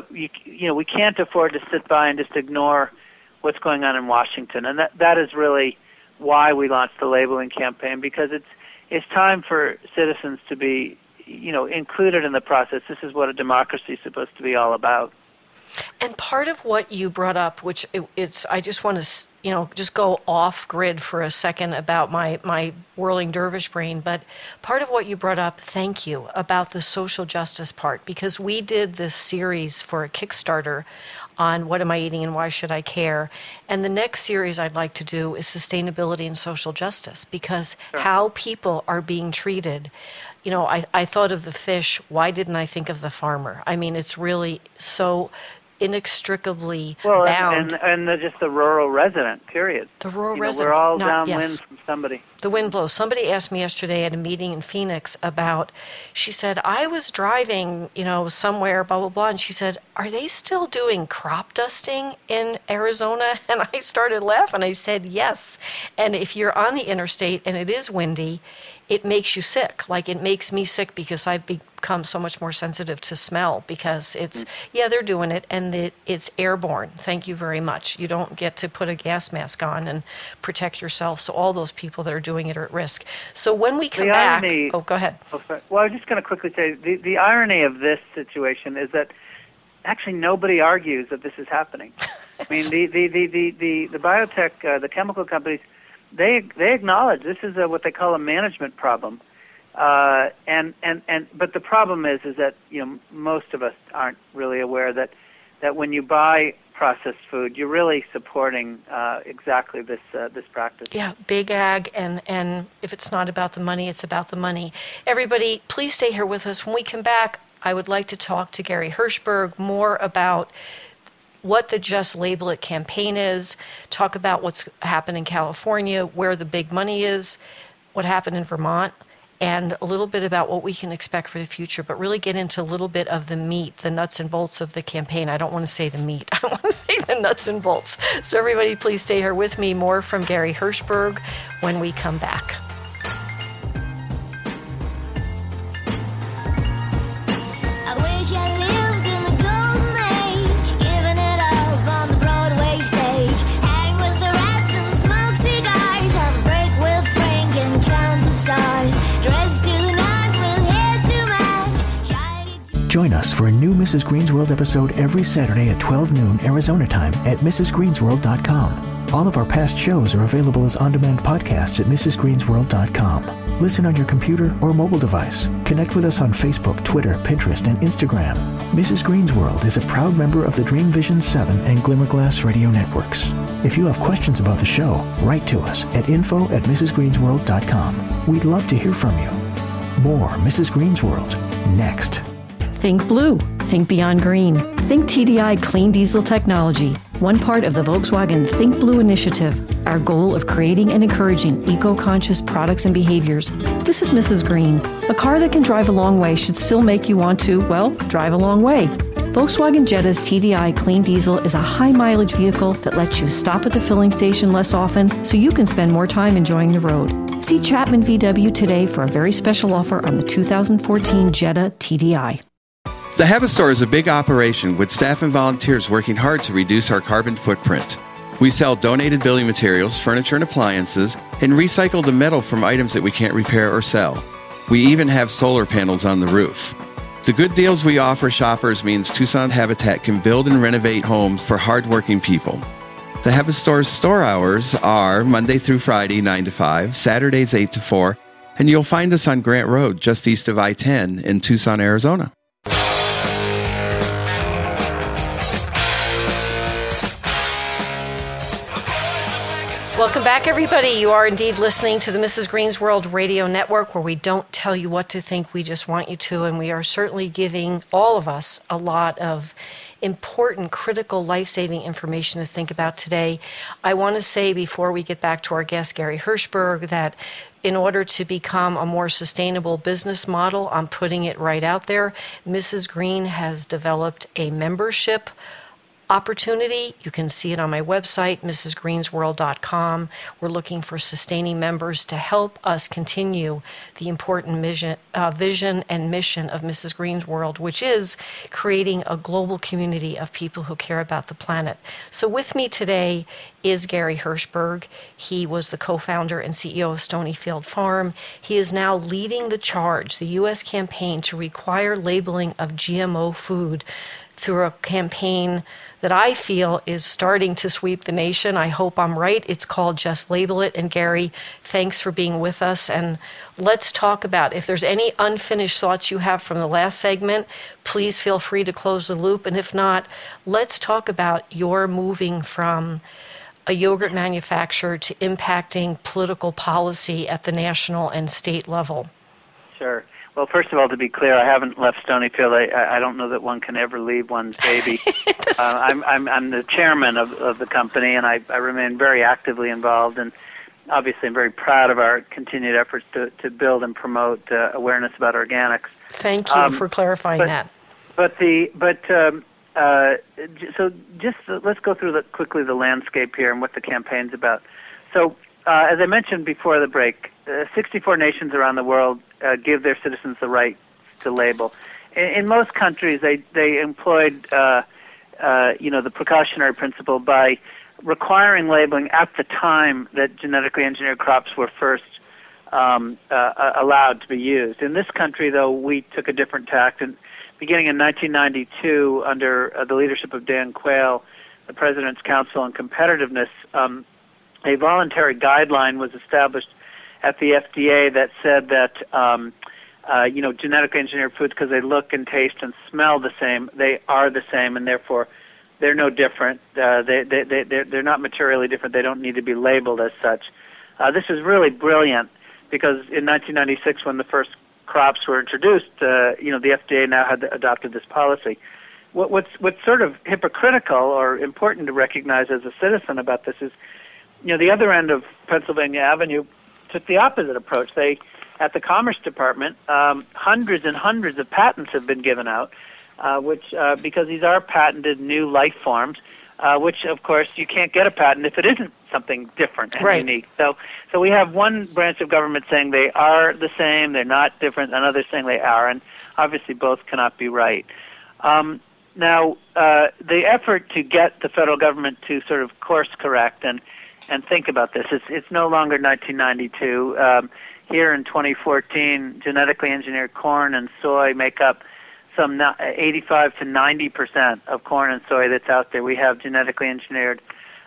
we can't afford to sit by and just ignore what's going on in Washington, and that is really why we launched the labeling campaign, because it's time for citizens to be included in the process. This is what a democracy is supposed to be all about.
And part of what you brought up, which I just want to, just go off grid for a second about my whirling dervish brain, but part of what you brought up, thank you, about the social justice part, because we did this series for a Kickstarter on what am I eating and why should I care, and the next series I'd like to do is sustainability and social justice, because how people are being treated. I thought of the fish. Why didn't I think of the farmer? I mean, it's really so inextricably bound.
And just the rural resident, period.
The rural resident.
We're all downwind from somebody.
The wind blows. Somebody asked me yesterday at a meeting in Phoenix she said, I was driving, somewhere, blah, blah, blah, and she said, are they still doing crop dusting in Arizona? And I started laughing. I said, yes. And if you're on the interstate and it is windy, it makes you sick. Like, it makes me sick because I've become so much more sensitive to smell, because they're doing it, and it's airborne. Thank you very much. You don't get to put a gas mask on and protect yourself, so all those people that are doing it are at risk. So when we come back... Oh, go ahead.
Oh, sorry. Well, I was just going to quickly say, the irony of this situation is that actually nobody argues that this is happening. I mean, the biotech, the chemical companies, they acknowledge this is what they call a management problem, but the problem is that most of us aren't really aware that that when you buy processed food, you're really supporting exactly this practice.
Yeah, big ag, and if it's not about the money, it's about the money. Everybody, please stay here with us. When we come back, I would like to talk to Gary Hirshberg more about what the Just Label It campaign is, talk about what's happened in California, where the big money is, what happened in Vermont, and a little bit about what we can expect for the future, but really get into a little bit of the meat, the nuts and bolts of the campaign. I don't want to say the meat. I want to say the nuts and bolts. So everybody, please stay here with me. More from Gary Hirshberg when we come back.
Join us for a new Mrs. Green's World episode every Saturday at 12 noon Arizona time at mrsgreensworld.com. All of our past shows are available as on-demand podcasts at mrsgreensworld.com. Listen on your computer or mobile device. Connect with us on Facebook, Twitter, Pinterest, and Instagram. Mrs. Green's World is a proud member of the Dream Vision 7 and Glimmerglass radio networks. If you have questions about the show, write to us at info@mrsgreensworld.com. We'd love to hear from you. More Mrs. Green's World next.
Think blue. Think beyond green. Think TDI clean diesel technology. One part of the Volkswagen Think Blue initiative. Our goal of creating and encouraging eco-conscious products and behaviors. This is Mrs. Green. A car that can drive a long way should still make you want to, well, drive a long way. Volkswagen Jetta's TDI Clean Diesel is a high-mileage vehicle that lets you stop at the filling station less often so you can spend more time enjoying the road. See Chapman VW today for a very special offer on the 2014 Jetta TDI.
The Habit Store is a big operation with staff and volunteers working hard to reduce our carbon footprint. We sell donated building materials, furniture and appliances, and recycle the metal from items that we can't repair or sell. We even have solar panels on the roof. The good deals we offer shoppers means Tucson Habitat can build and renovate homes for hardworking people. The Habit Store's store hours are Monday through Friday, 9 to 5, Saturdays, 8 to 4, and you'll find us on Grant Road, just east of I-10 in Tucson, Arizona.
Welcome back, everybody. You are indeed listening to the Mrs. Green's World Radio Network, where we don't tell you what to think, we just want you to, and we are certainly giving all of us a lot of important, critical, life-saving information to think about today. I want to say before we get back to our guest, Gary Hirshberg, that in order to become a more sustainable business model, I'm putting it right out there, Mrs. Green has developed a membership opportunity. You can see it on my website, mrsgreensworld.com. We're looking for sustaining members to help us continue the important vision and mission of Mrs. Green's World, which is creating a global community of people who care about the planet. So with me today is Gary Hirshberg. He was the co-founder and CEO of Stonyfield Farm. He is now leading the charge, the U.S. campaign to require labeling of GMO food through a campaign that I feel is starting to sweep the nation. I hope I'm right. It's called Just Label It. And Gary, thanks for being with us. And let's talk about, if there's any unfinished thoughts you have from the last segment, please feel free to close the loop. And if not, let's talk about your moving from a yogurt manufacturer to impacting political policy at the national and state level.
Sure. Well, first of all, to be clear, I haven't left Stonyfield. I don't know that one can ever leave one's baby. I'm the chairman of the company, and I remain very actively involved. And obviously, I'm very proud of our continued efforts to build and promote awareness about organics.
Thank you for clarifying that.
So just let's go through quickly the landscape here and what the campaign's about. So, as I mentioned before the break, 64 nations around the world give their citizens the right to label. In most countries, they employed the precautionary principle by requiring labeling at the time that genetically engineered crops were first allowed to be used. In this country, though, we took a different tack. And beginning in 1992, under the leadership of Dan Quayle, the President's Council on Competitiveness, a voluntary guideline was established at the FDA that said that genetically engineered foods, because they look and taste and smell the same, they are the same, and therefore they're no different. They're not materially different. They don't need to be labeled as such. This is really brilliant because in 1996, when the first crops were introduced, the FDA now had adopted this policy. What's sort of hypocritical or important to recognize as a citizen about this is, the other end of Pennsylvania Avenue took the opposite approach. They, at the Commerce Department, hundreds and hundreds of patents have been given out, which because these are patented new life forms, which of course you can't get a patent if it isn't something different and unique. So we have one branch of government saying they are the same, they're not different, and others saying they are, and obviously both cannot be right. Now, the effort to get the federal government to sort of course correct and think about this, it's no longer 1992. Here in 2014, genetically engineered corn and soy make up some 85 to 90% of corn and soy that's out there. We have genetically engineered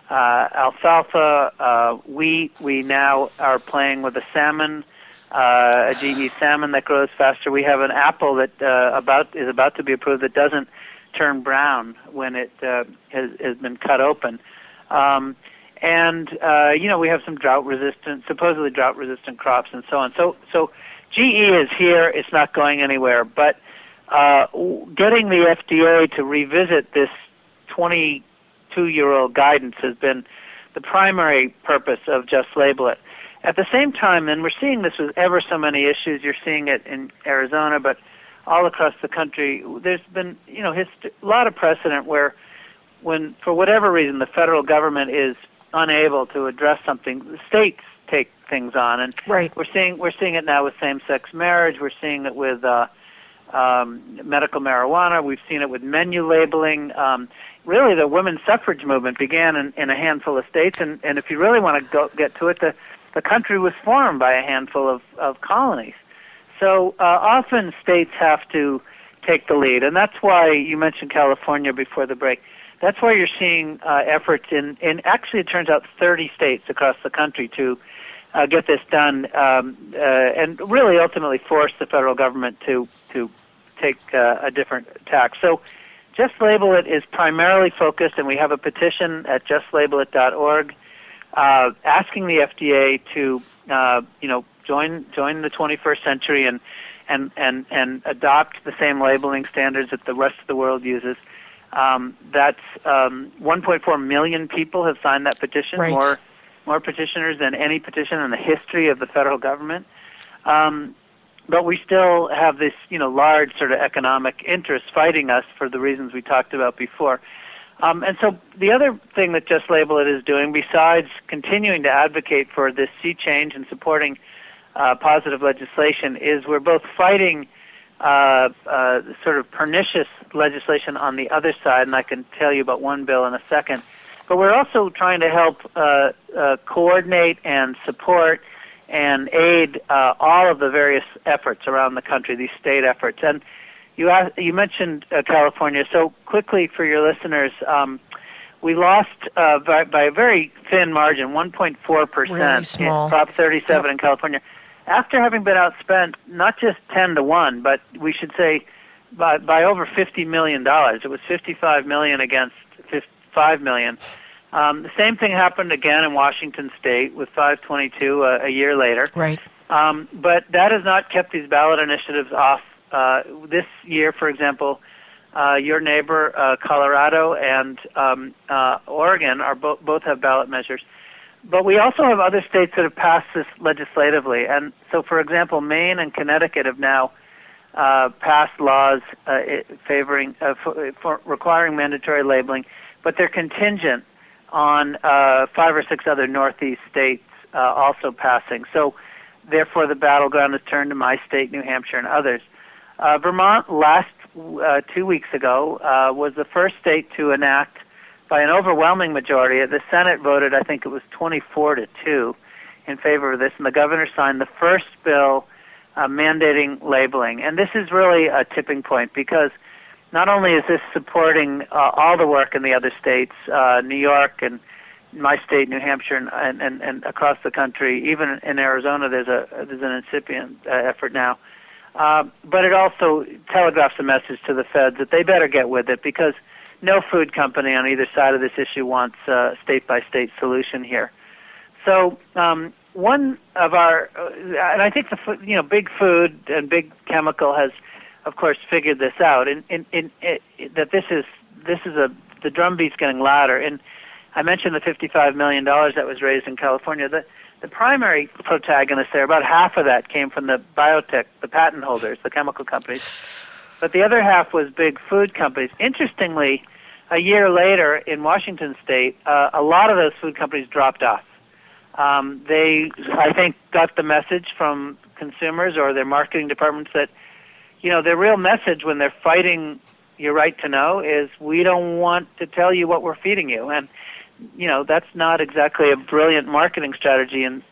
alfalfa, wheat. We now are playing with a salmon, a GE salmon that grows faster. We have an apple that is about to be approved that doesn't turn brown when it has been cut open. And we have some supposedly drought-resistant crops and so on. So GE is here. It's not going anywhere. But getting the FDA to revisit this 22-year-old guidance has been the primary purpose of Just Label It. At the same time, and we're seeing this with ever so many issues, you're seeing it in Arizona, but all across the country, there's been a lot of precedent where when, for whatever reason, the federal government is unable to address something, the states take things on, and we're seeing it now with same-sex marriage. We're seeing it with medical marijuana. We've seen it with menu labeling. Really, the women's suffrage movement began in a handful of states, and if you really want to get to it, the country was formed by a handful of colonies. So often states have to take the lead, and that's why you mentioned California before the break. That's why you're seeing efforts in actually, it turns out, 30 states across the country to get this done and really ultimately force the federal government to take a different tack. So Just Label It is primarily focused, and we have a petition at justlabelit.org asking the FDA to join the 21st century and adopt the same labeling standards that the rest of the world uses. That's 1.4 million people have signed that petition, more petitioners than any petition in the history of the federal government. But we still have this, large sort of economic interest fighting us for the reasons we talked about before. And so the other thing that Just Label It is doing, besides continuing to advocate for this sea change and supporting positive legislation, is we're both fighting sort of pernicious legislation on the other side, and I can tell you about one bill in a second. But we're also trying to help coordinate and support and aid all of the various efforts around the country, these state efforts. And you mentioned California. So quickly for your listeners, we lost by a very thin margin, 1.4% in Prop 37 in California, after having been outspent not just 10-1, but we should say by over $50 million. It was $55 million against $5 million. The same thing happened again in Washington State with 522 a year later.
Right.
But that has not kept these ballot initiatives off. This year, for example, your neighbor, Colorado, and Oregon both have ballot measures. But we also have other states that have passed this legislatively. And so, for example, Maine and Connecticut have now passed laws favoring for requiring mandatory labeling, but they're contingent on 5 or 6 other Northeast states also passing. So, therefore, the battleground has turned to my state, New Hampshire, and others. Vermont, last 2 weeks ago, was the first state to enact by an overwhelming majority. The Senate voted, I think it was 24-2 in favor of this, and the governor signed the first bill mandating labeling. And this is really a tipping point because not only is this supporting all the work in the other states, New York and my state, New Hampshire, and across the country, even in Arizona, there's an incipient effort now. But it also telegraphs a message to the feds that they better get with it because no food company on either side of this issue wants a state-by-state solution here. So one of our, and I think big food and big chemical has, of course, figured this out, and that the drumbeat's getting louder. And I mentioned the $55 million that was raised in California. The primary protagonist there, about half of that came from the biotech, the patent holders, the chemical companies. But the other half was big food companies. Interestingly, a year later in Washington State, a lot of those food companies dropped off. They, I think, got the message from consumers or their marketing departments that, their real message when they're fighting your right to know is we don't want to tell you what we're feeding you. And, that's not exactly a brilliant marketing strategy in,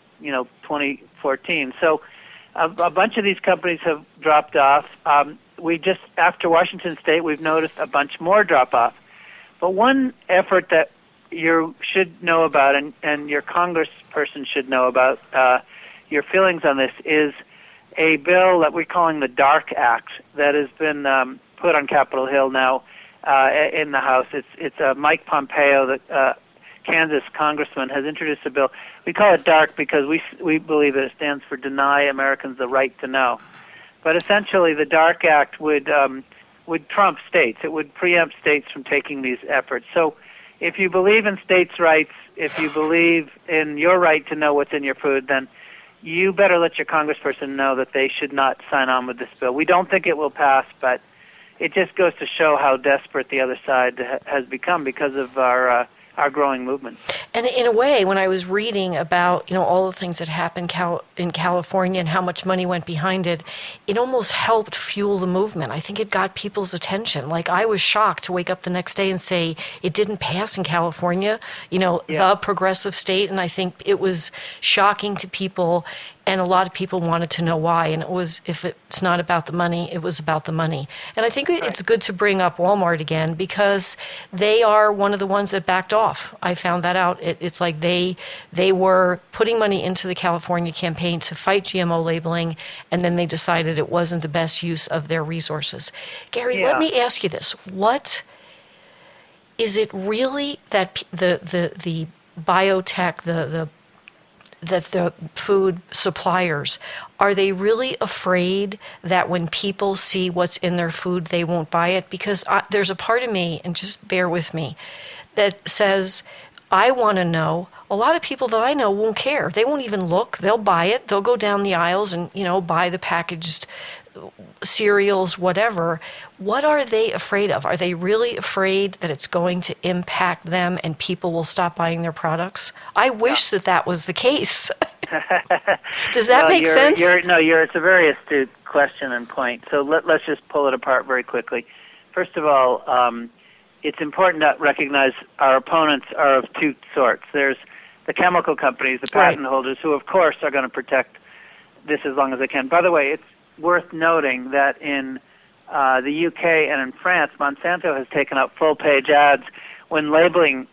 2014. So a bunch of these companies have dropped off. After Washington State, we've noticed a bunch more drop off. But one effort that you should know about and your congressperson should know about your feelings on this is a bill that we're calling the DARK Act that has been put on Capitol Hill now in the House. It's Mike Pompeo, the Kansas congressman, has introduced a bill. We call it DARK because we believe that it stands for Deny Americans the Right to Know. But essentially, the DARK Act would trump states. It would preempt states from taking these efforts. So if you believe in states' rights, if you believe in your right to know what's in your food, then you better let your congressperson know that they should not sign on with this bill. We don't think it will pass, but it just goes to show how desperate the other side has become because of our growing movement.
And in a way, when I was reading about all the things that happened in California and how much money went behind it, it almost helped fuel the movement. I think it got people's attention. Like, I was shocked to wake up the next day and say it didn't pass in California, the progressive state, and I think it was shocking to people. And a lot of people wanted to know why. And it was, if it's not about the money, it was about the money. And I think it's good to bring up Walmart again because they are one of the ones that backed off. I found that out. It's like they were putting money into the California campaign to fight GMO labeling, and then they decided it wasn't the best use of their resources. Gary, let me ask you this. What is it really that the biotech, that the food suppliers, are they really afraid that when people see what's in their food, they won't buy it? Because there's a part of me, and just bear with me, that says, I want to know. A lot of people that I know won't care. They won't even look. They'll buy it. They'll go down the aisles and, buy the packaged cereals, whatever. What are they afraid of? Are they really afraid that it's going to impact them and people will stop buying their products? I wish that was the case. Does that make sense?
It's a very astute question and point. So let's just pull it apart very quickly. First of all, it's important to recognize our opponents are of two sorts. There's the chemical companies, the patent holders, who of course are going to protect this as long as they can. By the way, it's worth noting that in the UK and in France, Monsanto has taken out full-page ads when labeling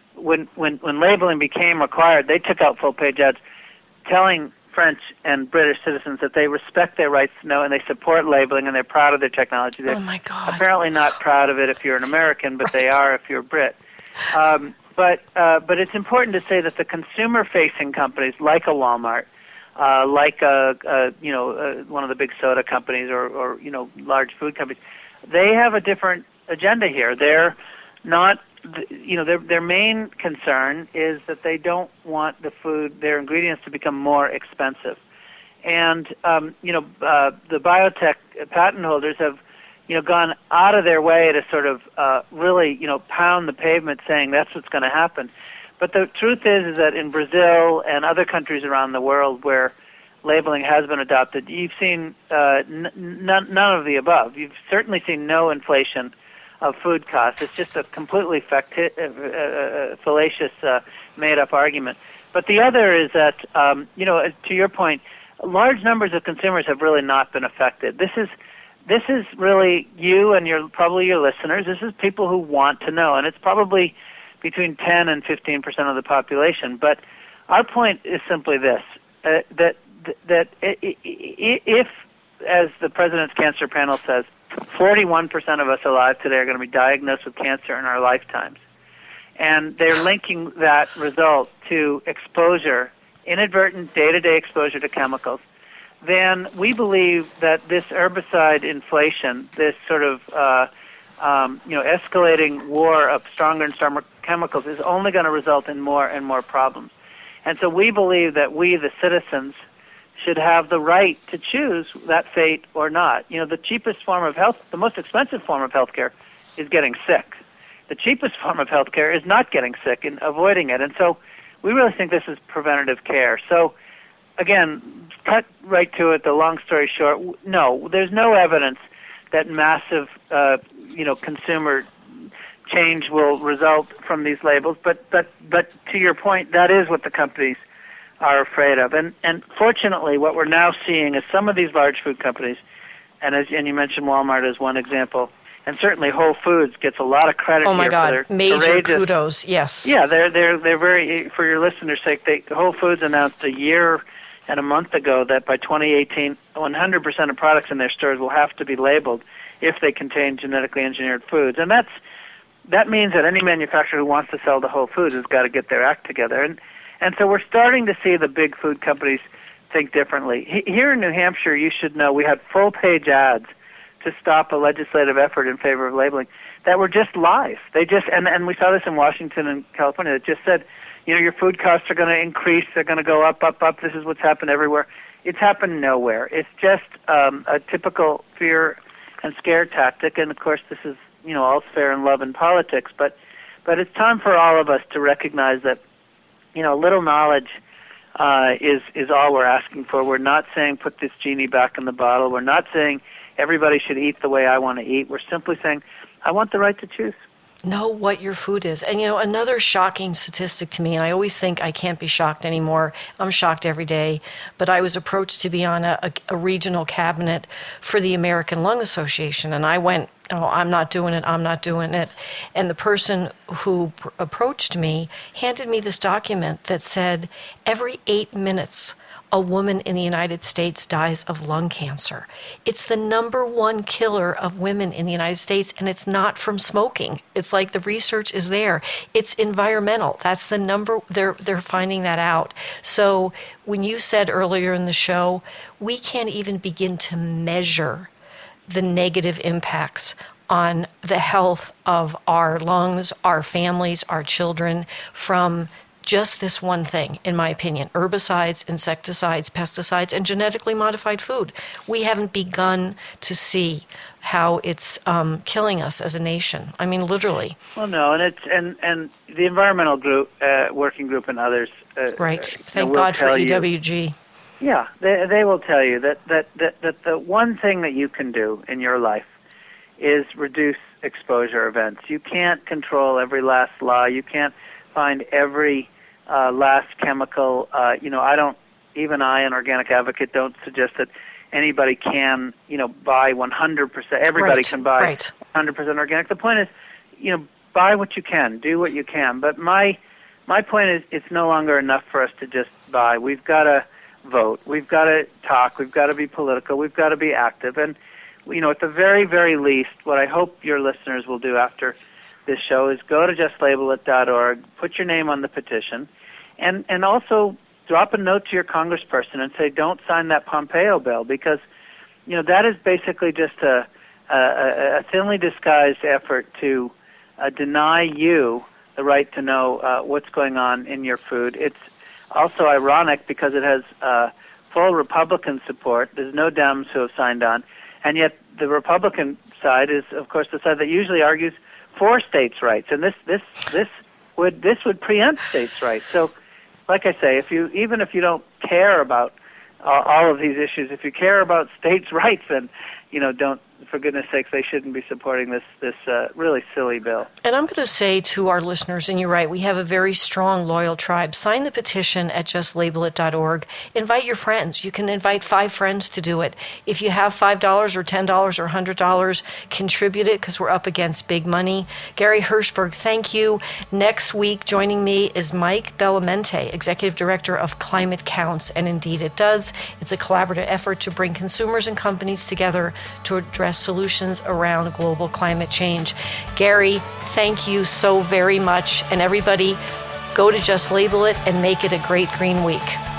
became required. They took out full-page ads, telling French and British citizens that they respect their rights to know and they support labeling and they're proud of their technology. They're apparently not proud of it if you're an American, but they are if you're a Brit. But it's important to say that the consumer-facing companies like a Walmart, like one of the big soda companies or large food companies, they have a different agenda here. They're not, their main concern is that they don't want their ingredients to become more expensive. And the biotech patent holders have gone out of their way to sort of really pound the pavement, saying that's what's going to happen. But the truth is that in Brazil and other countries around the world where labeling has been adopted, you've seen none of the above. You've certainly seen no inflation of food costs. It's just a completely fallacious, made-up argument. But the other is that, to your point, large numbers of consumers have really not been affected. This is really you and probably your listeners. This is people who want to know, and it's probably between 10 and 15% of the population. But our point is simply this, that if, as the President's Cancer Panel says, 41% of us alive today are going to be diagnosed with cancer in our lifetimes. And they're linking that result to exposure, inadvertent day-to-day exposure to chemicals. Then we believe that this herbicide inflation, this sort of escalating war of stronger and stronger chemicals, is only going to result in more and more problems. And so we believe that we, the citizens, should have the right to choose that fate or not. The cheapest form of health, the most expensive form of healthcare, is getting sick. The cheapest form of healthcare is not getting sick and avoiding it. And so we really think this is preventative care. So, again, cut right to it, the long story short, no, there's no evidence that massive, consumer change will result from these labels. But to your point, that is what the companies are afraid of. And fortunately, what we're now seeing is some of these large food companies, and you mentioned Walmart as one example, and certainly Whole Foods gets a lot of credit.
Oh my
here
God!
For their
Major
courageous,
kudos. Yes.
Yeah, they're very, for your listeners' sake. Whole Foods announced a year and a month ago that by 2018, 100% of products in their stores will have to be labeled if they contain genetically engineered foods, and that means that any manufacturer who wants to sell to Whole Foods has got to get their act together. And so we're starting to see the big food companies think differently. Here in New Hampshire, you should know, we had full-page ads to stop a legislative effort in favor of labeling that were just lies. They just, and we saw this in Washington and California, that just said, your food costs are going to increase, they're going to go up, this is what's happened everywhere. It's happened nowhere. It's just a typical fear and scare tactic, and of course this is, all's fair in love and politics, but it's time for all of us to recognize that, little knowledge is all we're asking for. We're not saying put this genie back in the bottle. We're not saying everybody should eat the way I want to eat. We're simply saying I want the right to choose.
Know what your food is. And, another shocking statistic to me, and I always think I can't be shocked anymore. I'm shocked every day. But I was approached to be on a regional cabinet for the American Lung Association, and I went, I'm not doing it. And the person who approached me handed me this document that said every 8 minutes, a woman in the United States dies of lung cancer. It's the number one killer of women in the United States, and it's not from smoking. It's like the research is there. It's environmental. That's the number. They're finding that out. So when you said earlier in the show, we can't even begin to measure the negative impacts on the health of our lungs, our families, our children from just this one thing, in my opinion: herbicides, insecticides, pesticides, and genetically modified food. We haven't begun to see how it's killing us as a nation. I mean, literally.
Well, no, and the environmental group, working group, and others.
Right. Thank God for EWG.
Yeah, they will tell you that the one thing that you can do in your life is reduce exposure events. You can't control every last law. You can't find every last chemical. Even I, an organic advocate, don't suggest that anybody can, buy 100%. Everybody can buy 100% organic. The point is, buy what you can, do what you can. But my point is, it's no longer enough for us to just buy. We've got to vote. We've got to talk. We've got to be political. We've got to be active. And, at the very, very least, what I hope your listeners will do after this show is go to justlabel.org, put your name on the petition, and also drop a note to your congressperson and say, don't sign that Pompeo bill, because, that is basically just a thinly disguised effort to deny you the right to know what's going on in your food. It's also ironic because it has full Republican support. There's no Dems who have signed on, and yet the Republican side is, of course, the side that usually argues for states' rights, and this would preempt states' rights. So, like I say, even if you don't care about all of these issues, if you care about states' rights, then don't, for goodness sakes, they shouldn't be supporting this really silly bill.
And I'm going to say to our listeners, and you're right, we have a very strong, loyal tribe. Sign the petition at justlabel.org. Invite your friends. You can invite 5 friends to do it. If you have $5 or $10 or $100, contribute it, because we're up against big money. Gary Hirshberg, thank you. Next week, joining me is Mike Bellamente, Executive Director of Climate Counts, and indeed it does. It's a collaborative effort to bring consumers and companies together to address address solutions around global climate change. Gary, thank you so very much. And everybody, go to Just Label It and make it a great green week.